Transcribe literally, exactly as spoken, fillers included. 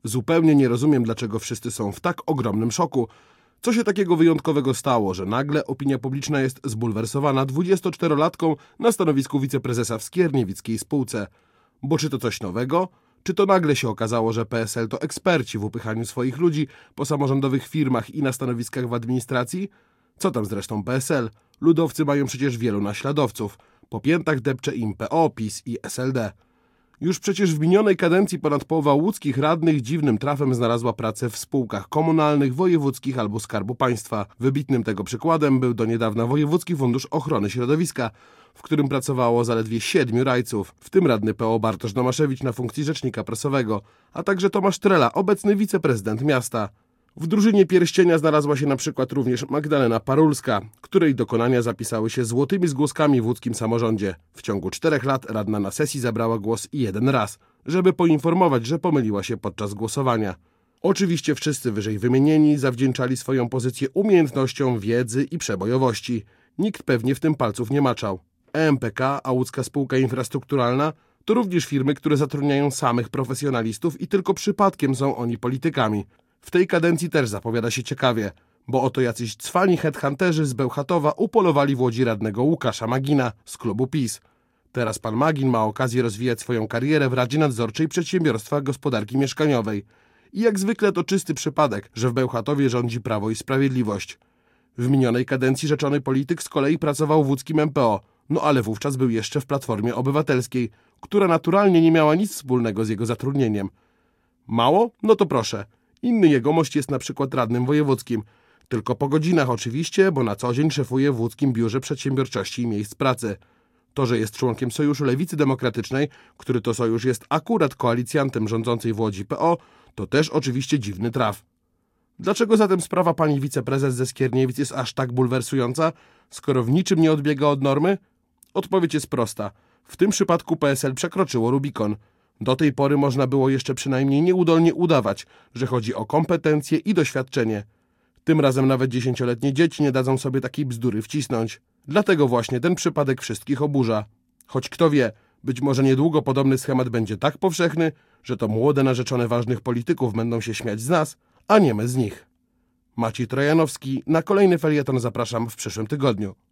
Zupełnie nie rozumiem, dlaczego wszyscy są w tak ogromnym szoku. Co się takiego wyjątkowego stało, że nagle opinia publiczna jest zbulwersowana dwudziestoczterolatką na stanowisku wiceprezesa w skierniewickiej spółce? Bo czy to coś nowego? Czy to nagle się okazało, że P S L to eksperci w upychaniu swoich ludzi po samorządowych firmach i na stanowiskach w administracji? Co tam zresztą P S L? Ludowcy mają przecież wielu naśladowców. Po piętach depcze im P O, PiS i S L D. Już przecież w minionej kadencji ponad połowa łódzkich radnych dziwnym trafem znalazła pracę w spółkach komunalnych, wojewódzkich albo Skarbu Państwa. Wybitnym tego przykładem był do niedawna Wojewódzki Fundusz Ochrony Środowiska, w którym pracowało zaledwie siedmiu rajców, w tym radny P O Bartosz Domaszewicz na funkcji rzecznika prasowego, a także Tomasz Trela, obecny wiceprezydent miasta. W drużynie pierścienia znalazła się na przykład również Magdalena Parulska, której dokonania zapisały się złotymi zgłoskami w łódzkim samorządzie. W ciągu czterech lat radna na sesji zabrała głos jeden raz, żeby poinformować, że pomyliła się podczas głosowania. Oczywiście wszyscy wyżej wymienieni zawdzięczali swoją pozycję umiejętnościom wiedzy i przebojowości. Nikt pewnie w tym palców nie maczał. E M P K, a Łódzka Spółka Infrastrukturalna, to również firmy, które zatrudniają samych profesjonalistów i tylko przypadkiem są oni politykami. W tej kadencji też zapowiada się ciekawie, bo oto jacyś cwani headhunterzy z Bełchatowa upolowali w Łodzi radnego Łukasza Magina z klubu PiS. Teraz pan Magin ma okazję rozwijać swoją karierę w Radzie Nadzorczej Przedsiębiorstwa Gospodarki Mieszkaniowej. I jak zwykle to czysty przypadek, że w Bełchatowie rządzi Prawo i Sprawiedliwość. W minionej kadencji rzeczony polityk z kolei pracował w łódzkim M P O, no ale wówczas był jeszcze w Platformie Obywatelskiej, która naturalnie nie miała nic wspólnego z jego zatrudnieniem. Mało? No to proszę. Inny jegomość jest na przykład radnym wojewódzkim. Tylko po godzinach oczywiście, bo na co dzień szefuje w Łódzkim Biurze Przedsiębiorczości i Miejsc Pracy. To, że jest członkiem Sojuszu Lewicy Demokratycznej, który to sojusz jest akurat koalicjantem rządzącej w Łodzi P O, to też oczywiście dziwny traf. Dlaczego zatem sprawa pani wiceprezes ze Skierniewic jest aż tak bulwersująca, skoro w niczym nie odbiega od normy? Odpowiedź jest prosta. W tym przypadku P S L przekroczyło Rubikon. Do tej pory można było jeszcze przynajmniej nieudolnie udawać, że chodzi o kompetencje i doświadczenie. Tym razem nawet dziesięcioletnie dzieci nie dadzą sobie takiej bzdury wcisnąć. Dlatego właśnie ten przypadek wszystkich oburza. Choć kto wie, być może niedługo podobny schemat będzie tak powszechny, że to młode narzeczone ważnych polityków będą się śmiać z nas, a nie my z nich. Maciej Trojanowski, na kolejny felieton zapraszam w przyszłym tygodniu.